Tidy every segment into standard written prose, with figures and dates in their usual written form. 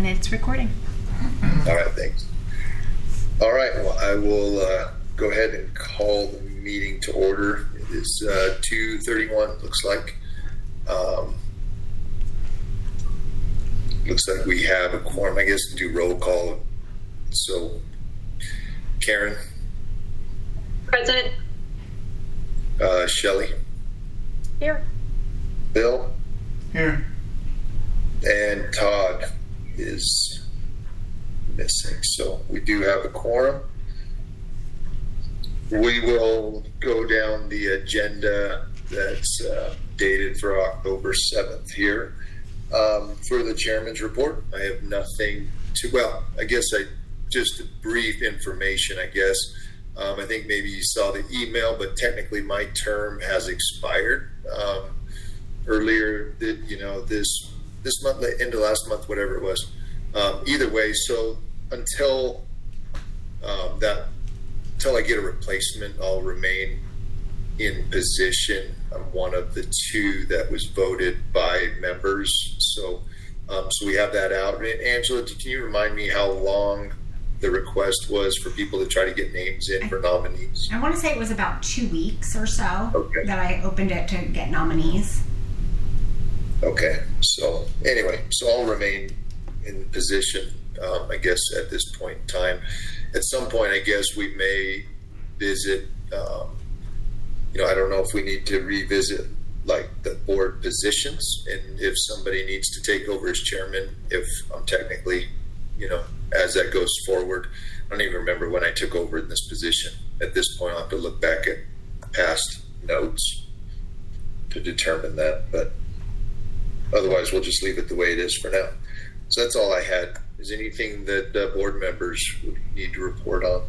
And it's recording. All right, thanks. All right, well, I will go ahead and call the meeting to order. It is 2:31, looks like. Looks like we have a quorum. I guess to do roll call. So, Karen? Present. Shelley? Here. Bill? Here. And Todd is missing. So we do have a quorum. We will go down the agenda that's dated for October 7th here. For the chairman's report, I have nothing to, well, I guess just a brief information, I guess. I think maybe you saw the email, but technically my term has expired earlier, this month, end of last month, whatever it was. Either way, so until I get a replacement, I'll remain in position. I'm one of the two that was voted by members. So we have that out. And Angela, can you remind me how long the request was for people to try to get names in for nominees? I want to say it was about 2 weeks or so that I opened it to get nominees. Okay. So anyway, so I'll remain in position, I guess, at this point in time. At some point, I guess we may visit, I don't know if we need to revisit like the board positions and if somebody needs to take over as chairman, if I'm technically, as that goes forward. I don't even remember when I took over in this position. At this point, I'll have to look back at past notes to determine that, but otherwise we'll just leave it the way it is for now. So that's all I had. Is there anything that board members would need to report on?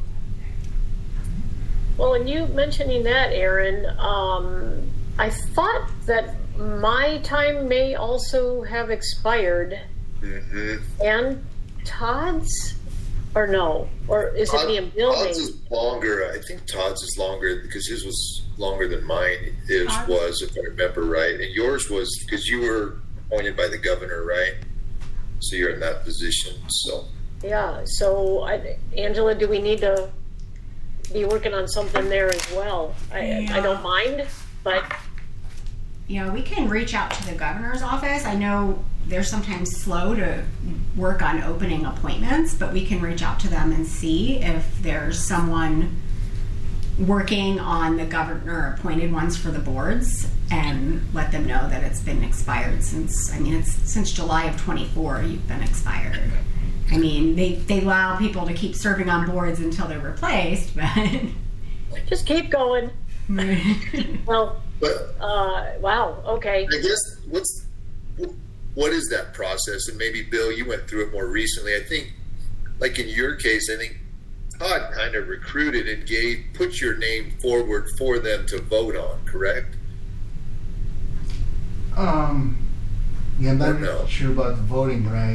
Well, and you mentioning that, Aaron, I thought that my time may also have expired. Mm-hmm. And Todd's? Or no? Or is it being building? Todd's is longer. I think Todd's is longer because his was longer than mine was, if I remember right. And yours was because you were appointed by the governor, right? So you're in that position. So yeah. So Angela, do we need to be working on something there as well? I don't mind, but we can reach out to the governor's office. I know they're sometimes slow to work on opening appointments, but we can reach out to them and see if there's someone working on the governor appointed ones for the boards and let them know that it's been expired since July of 24 you've been expired. I mean, they allow people to keep serving on boards until they're replaced, but just keep going. Well, wow, okay. I guess what is that process? And maybe Bill, you went through it more recently. I think, like in your case, I think Todd kind of recruited and put your name forward for them to vote on, correct? I'm not sure about the voting, but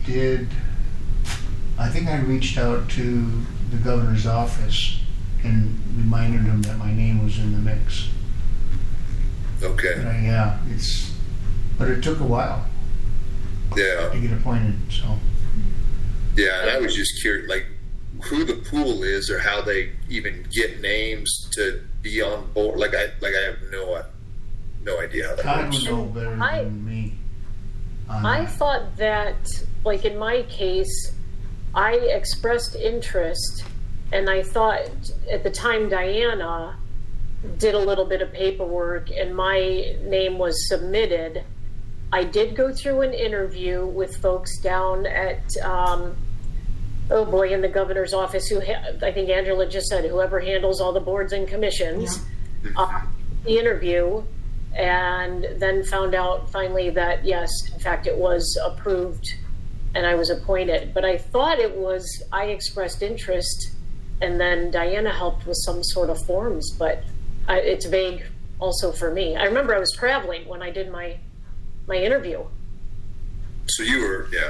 I think I reached out to the governor's office and reminded him that my name was in the mix. Okay. But it took a while. Yeah. To get appointed, so. Yeah, and I was just curious, like, who the pool is or how they even get names to be on board. Like I have no idea how that Todd works. would know better than me. I thought that, like in my case, I expressed interest, and I thought at the time Diana did a little bit of paperwork and my name was submitted. I did go through an interview with folks down at, in the governor's office, who I think Angela just said, whoever handles all the boards and commissions, the interview, and then found out finally that, yes, in fact, it was approved and I was appointed. But I thought I expressed interest, and then Diana helped with some sort of forms, but it's vague also for me. I remember I was traveling when I did my interview. So you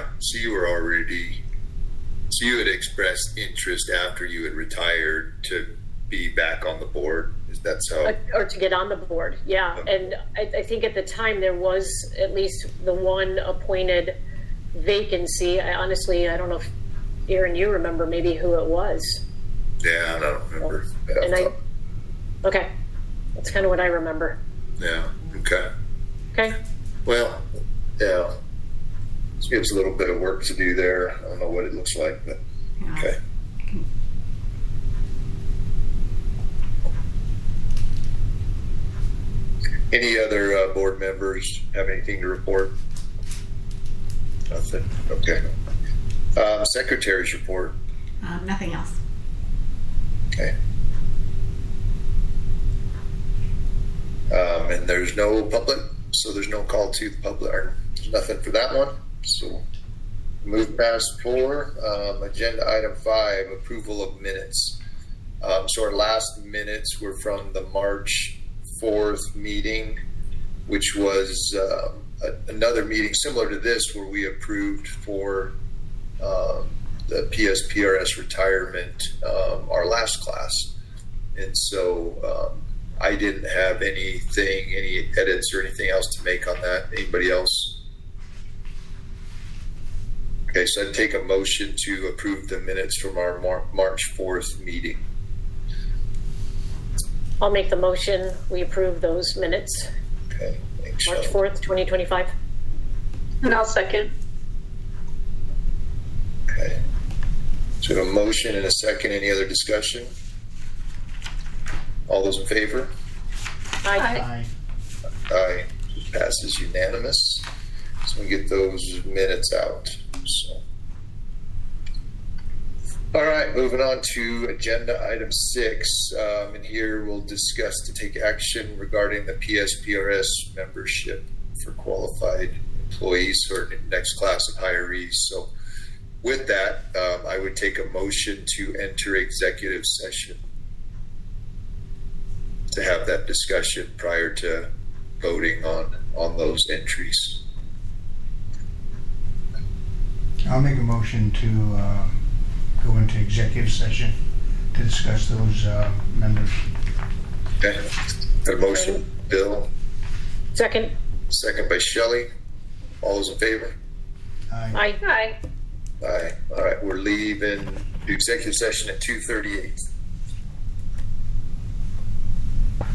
had expressed interest after you had retired to be back on the board. That's how, or to get on the board, yeah. And I think at the time there was at least the one appointed vacancy. I don't know if Aaron, you remember maybe who it was. Yeah, I don't remember. Okay, that's kind of what I remember. Yeah. Okay. Okay. Well, yeah. This gives a little bit of work to do there. I don't know what it looks like, but Yeah. okay. Any other board members have anything to report? Nothing. Okay. Secretary's report. Nothing else. Okay. And there's no public, so there's no call to the public, or there's nothing for that one. So move past 4. Agenda item 5, approval of minutes. So our last minutes were from the March 4th meeting, which was another meeting similar to this where we approved for the PSPRS retirement, our last class. And so I didn't have any edits or anything else to make on that. Anybody else? Okay, so I'd take a motion to approve the minutes from our March 4th meeting. I'll make the motion. We approve those minutes. Okay, thanks. March Shelley. 4th, 2025. And I'll second. Okay. So we have a motion and a second. Any other discussion? All those in favor? Aye. Aye. Passes unanimous. So we get those minutes out. So. All right, moving on to agenda item 6. And here we'll discuss to take action regarding the PSPRS membership for qualified employees or next class of hirees. So with that, I would take a motion to enter executive session to have that discussion prior to voting on those entries. I'll make a motion to go into executive session to discuss those members. Okay. Got a motion, Bill. Second. Second by Shelley. All those in favor? Aye. Aye. Aye. All right, we're leaving the executive session at 2:38.